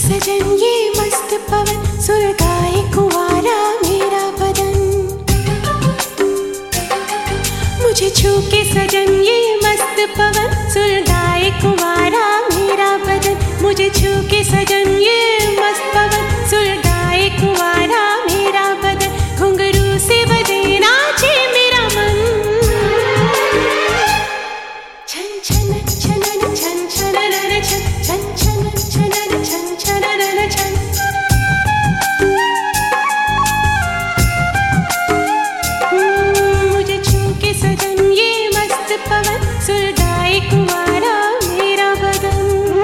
सजन ये मस्त पवन, सुलगाए कुंवारा मेरा बदन। मुझे छू के सजन ये मस्त पवन, सुलगाए कुंवारा मेरा बदन। मुझे छू के सजन ये मस्त पवन, सुलगाए कुंवारा मेरा बदन। घुंघरू से बजे नाचे मेरा मन, छन छन छनन छन छनन छन छन छन छनन छन छनन छन। मुझे छू के सजन ये मस्त पवन, सुलगाए कुंवारा मेरा बदन।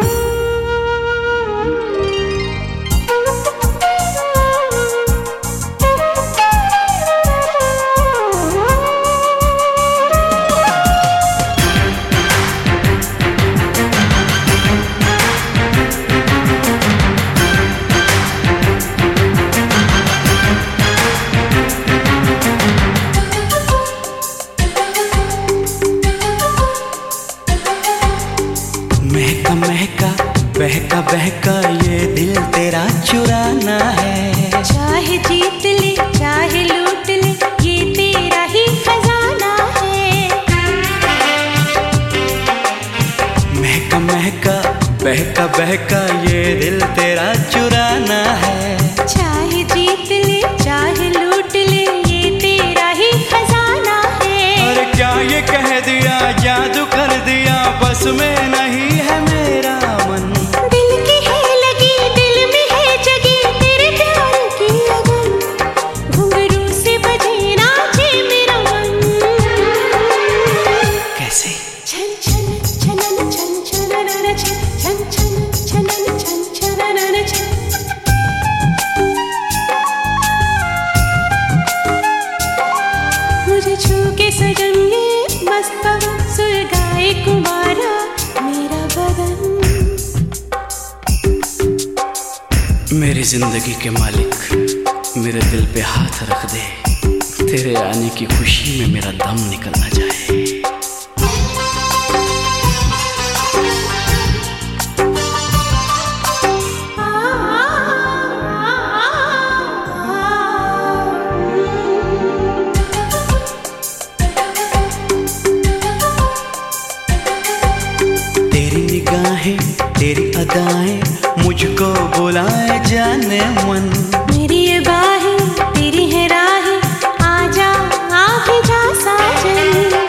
महका महका बहका बहका ये दिल तेरा चुराना है। चाहे जीत ले चाहे लूट ले, ये तेरा ही खजाना है। महका महका बहका बहका ये दिल तेरा चुराना है। चाहे जीत ले चाहे लूट ले, ये तेरा ही खजाना है। अरे क्या ये कह दिया, जादू कर दिया, बस में नहीं है मेरा मन। दिल की है लगी, दिल में है जगी, तेरे प्यार की लगन। घुंघरू से बजे नाचे मेरा मन, कैसे? छन छन छनन छन छनन छन छन छन छनन छन छनन छन। मुझे छू के सजन ये मस्त पवन, सुलगाए कुंवारा मेरा बदन। मेरी जिंदगी के मालिक मेरे दिल पे हाथ रख दे, तेरे आने की खुशी में मेरा दम निकल ना जाए। तेरी निगाहें तेरी अदाएं मुझको बुलाए जाने मन। मेरी ये बाहें तेरी है राहें, आजा आ भी जा साजन।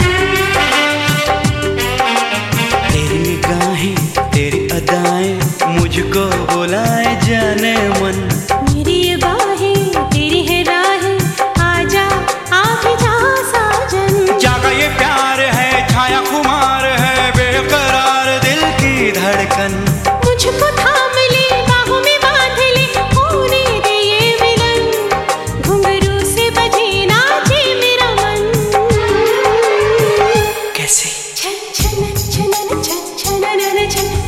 तेरी निगाहें तेरी अदाएं मुझको बुलाए जाने मन। मेरी ये बाहें तेरी है राहें, आजा आ भी जा साजन। जागा ये प्यार है, छाया खुमार है, बेकरार दिल की धड़कन। मुझको थाम ले, बाहों में बांध ले, होने दे ये मिलन। घुंघरू से बजे नाचे मेरा मन, कैसे? छन छन छनन छन छनन छन